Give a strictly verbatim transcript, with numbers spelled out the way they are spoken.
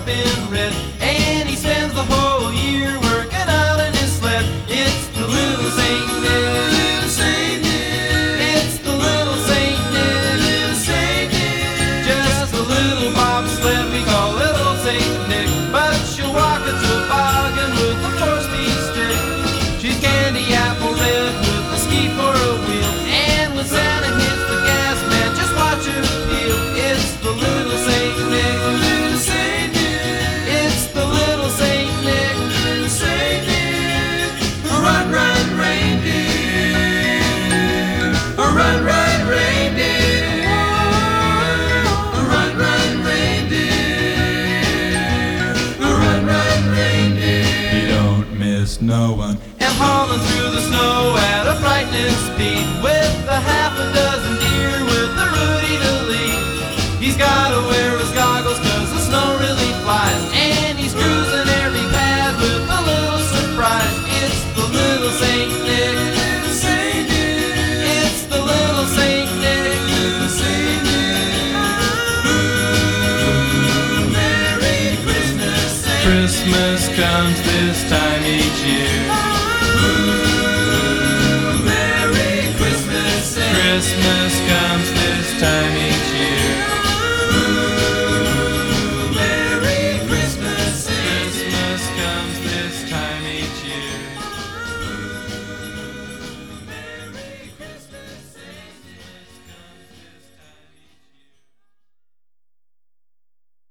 in red, and he spends the whole year working out in his sled. It's the little Saint Nick, little Saint Nick. It's the little Saint Nick, little Saint Nick. Just a little bobsled we call little Saint Nick, but she'll walk a toboggan with a four-speed stick. She's candy apple red with a ski for a wheel, and when Santa hits the gas, man, just watch her peel. It's the little Saint Nick, little Saint Nick. It's the little Saint Nick, little Saint Nick. Run, run, reindeer. Run, run, reindeer. Run, run, reindeer. Run, run, reindeer. You don't miss no one. And hauling through the snow at a frightening speed, with a half a dozen deer with the Rudy to lead. He's gotta wear his goggles cause the snow really flies, and he's cruising every path with a little surprise. It's the little Saint Nick, little Saint Nick. It's the little Saint Nick, little Saint Nick. Ooh, Merry Christmas, Saint Christmas comes this time each year.